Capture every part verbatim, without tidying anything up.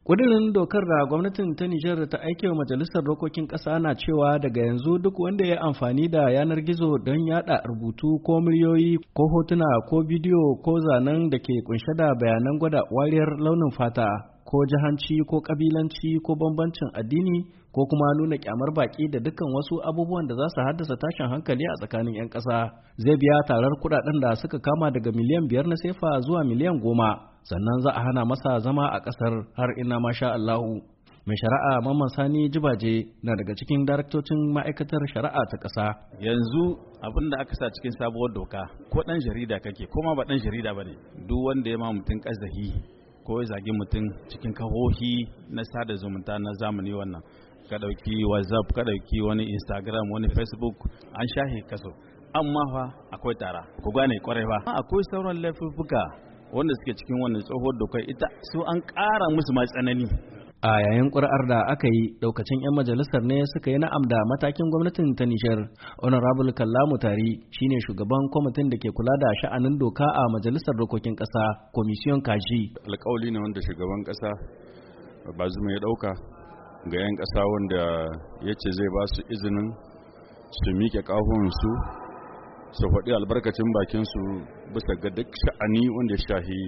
Ƙudurin dokar da gwamnatin ta Nijar ta aike wa Majalisar Dokokin Ƙasa na cewa daga yanzu duk wanda ya amfani da yanar gizo don yaɗa rubutu ko miliyoyi ko hotuna ko bidiyo ko zanen da ke kunshe da bayanan gwada wariyar launin fata ko jahanci ko ƙabilanci ko bambancin addini ko kuma nuna kyamar baki da dukkan wasu abubuwan da za su haddasa tashin hankali a tsakanin 'yan ƙasa zai biya tarar kuɗaɗen da suka kama daga miliyan biyar na sefa zuwa miliyan goma. Sannan za a hana masa zama a ƙasar har ina masha Allahu. Mai shari'a Mamman Sani Jibaje na daga cikin daraktocin ma'aikatar shari'a ta ƙasa. Yanzu abin da aka sa cikin sabuwar doka ko ɗan jarida kake ko ma ba ɗan jarida ba ne, duk wanda ya ma mutum ƙazahi ko ya zagi mutum cikin kahohi na sada zumunta na zamani wannan, ka ɗauki WhatsApp, ka ɗauki wani Instagram, wani Facebook, an shahe kaso. Amma fa akwai tara, ku gane kwarai ba. Akwai sauran laifuffuka wanda suke cikin wannan tsohuwar dokar ita su an ƙara musu ma tsanani. A yayin ƙuri'ar da aka yi, ɗaukacin 'yan majalisar ne suka yi na'am da matakin gwamnatin ta Nijar. Honorable Kallamu Tari shine shugaban kwamitin da ke kula da sha'anin doka a Majalisar Dokokin Ƙasa, Komisiyon Kaji. Alƙawali ne wanda shugaban ƙasa Bazoum ya ɗauka ga 'yan ƙasa wanda ya ce zai ba su izinin su miƙe ƙahonsu su faɗi albarkacin bakinsu bisa ga duk sha'ani wanda ya shahi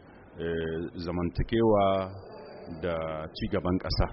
zamantakewa da cigaban ƙasa.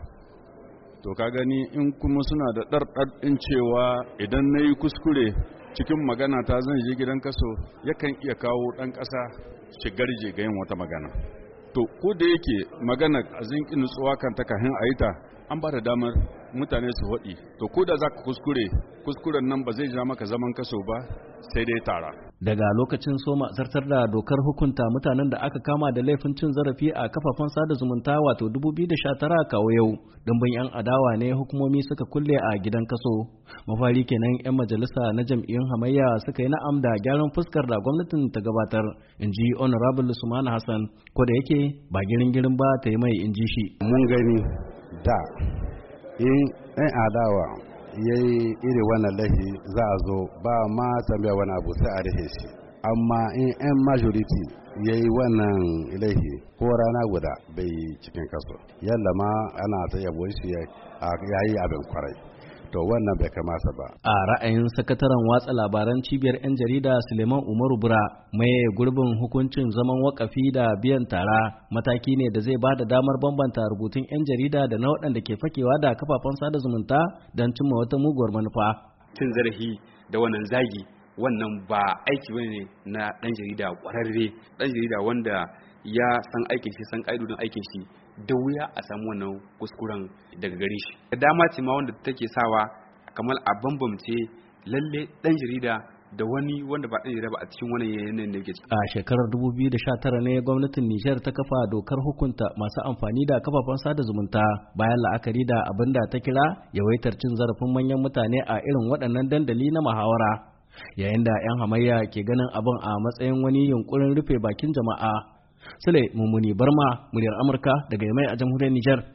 To ka gani in kuma suna da ɗarɗar ɗin cewa idan na yi kuskure cikin magana ta zan je gidan kaso yakan iya kawo ɗan ƙasa shigar je ga yin wata magana. To ko da yake magana a zinki nutsuwa kan ta kahin a yi ta an ba da damar mutane su waɗi, to ko da za ka kuskure kuskuren nan ba zai ja maka zaman kaso ba sai dai tara. Daga lokacin soma zartar da dokar hukunta mutanen da aka kama da laifin cin zarafi a kafafen sada zumunta wato dubu biyu da sha tara kawo yau, dimbin 'yan adawa ne hukumomi suka kulle a gidan kaso. Mafari kenan 'yan majalisa na jam'iyyun hamayya suka yi na'am da gyaran fuskar da gwamnatin ta gabatar, in ji Honorable Sumana Hassan, ko da yake ba girin-girin ba ta yi mai, in ji shi. Mun gani da in ɗan adawa ya yi iri wannan laifi za a zo ba ma tambaya wani abu sai a rihe shi, amma in 'yan majority ya yi wannan laifi ko rana guda bai cikin kaso yalla ma ana ta yabo shi ya yi abin kwarai, to wannan bai kamata ba. A ra'ayin sakataren watsa labaran cibiyar 'yan jarida Suleiman Umaru Bura, mai gurbin hukuncin zaman wakafi da biyan tara mataki ne da zai ba da damar bambanta rubutun 'yan jarida da na waɗanda ke fakewa da kafafen sada zumunta don cimma wata muguwar manufa. Cin zarafi da wannan zagi wannan ba aiki bane na ɗan jarida ƙwararre, ɗan jarida wanda ya san aikin shi, san ƙa'idodin aikin shi, da wuya a samu wannan kuskuren daga gare shi. Da dama ce ma wanda take sawa kamar a bambamce lalle ɗan jarida da wani wanda ba ɗan jarida ba a cikin wannan yanayin da yake ciki. A shekarar dubu biyu da sha tara ne gwamnatin Nijar ta kafa dokar hukunta masu amfani da kafafen sada zumunta bayan la'akari da abin da ta kira yawaitar cin zarafin manyan mutane a irin waɗannan dandali na muhawara. Yayin da 'yan hamayya ke ganin abin a matsayin wani yunkurin rufe bakin jama'a. Sule Mummuni Barma, muryar Amurka daga Yamai a jamhuriyar Nijar.